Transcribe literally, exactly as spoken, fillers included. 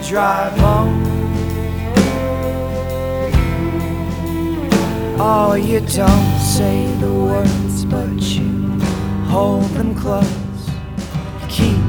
drive home. Oh, you don't say the words, but you hold them close. Keep